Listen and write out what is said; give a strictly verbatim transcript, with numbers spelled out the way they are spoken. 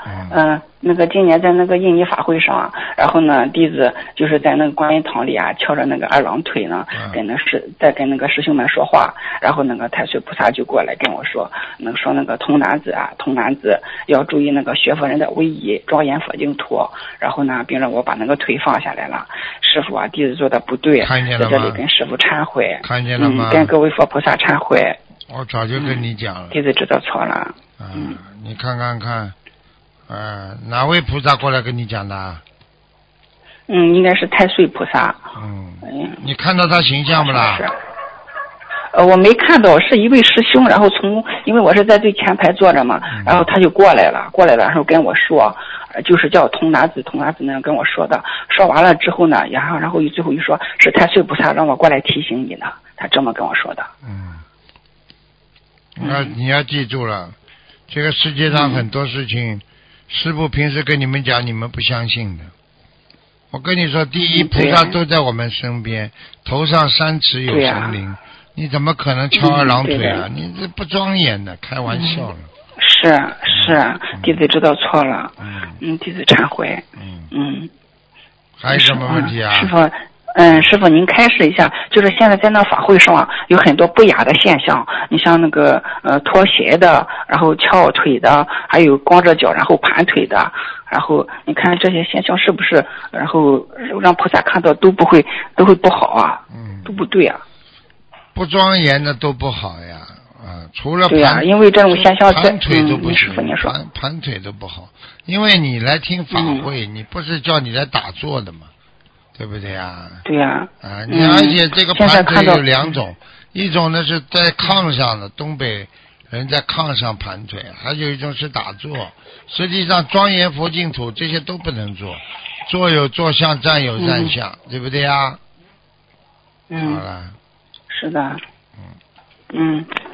嗯、 呃，那个今年在那个印尼法会上，然后呢，弟子就是在那个观音堂里啊，翘着那个二郎腿呢， 嗯、 跟那师在跟那个师兄们说话，然后那个太岁菩萨就过来跟我说，那个说那个童男子啊，童男子要注意那个学佛人的威仪，庄严佛净土，然后呢，并让我把那个腿放下来了。师傅啊，弟子做的不对， 看见了吗？ 在这里跟师傅忏悔， 看见了吗？ 嗯，跟各位佛菩萨忏悔。 我早就跟你讲了， 嗯、弟子知道错了。 嗯，你看看看，呃，哪位菩萨过来跟你讲的？ 嗯，应该是太岁菩萨。 嗯， 哎、 你看到他形象不啦？ 是。呃，我没看到，是一位师兄，然后从，因为我是在最前排坐着嘛， 嗯、 然后他就过来了，过来了，然后跟我说，就是叫童男子，童男子那样跟我说的。说完了之后呢，然后然后最后一说是太岁菩萨让我过来提醒你呢，他这么跟我说的。 嗯，那你要记住了，这个世界上很多事情，嗯、师父平时跟你们讲，你们不相信的。我跟你说，第一， 嗯、 菩萨都在我们身边，头上三尺有神灵。你怎么可能翘二郎腿啊？ 嗯、 你这不庄严的，开玩笑了。 嗯、是是，嗯、弟子知道错了。 嗯嗯，弟子忏悔。 嗯嗯。 还有什么问题啊？ 师傅，嗯，师傅您开示一下，就是现在在那法会上啊，有很多不雅的现象，你像那个呃脱鞋的，然后翘腿的，还有光着脚然后盘腿的，然后你看这些现象是不是，然后让菩萨看到都不会都会不好啊？ 嗯， 都不对啊。 不庄严的都不好呀，啊，除了对呀、啊，因为这种现象在盘腿都不行， 嗯、 盘盘腿都不好，因为你来听法会，嗯、你不是叫你来打坐的嘛，对不对呀？ 对呀、 啊。啊，你而且这个盘腿有两种， 嗯、 一种呢是在炕上的，东北人在炕上盘腿，还有一种是打坐。实际上庄严佛净土这些都不能做，坐有坐相，站有站相， 嗯、 对不对呀？ 嗯， 好了。 是的。嗯。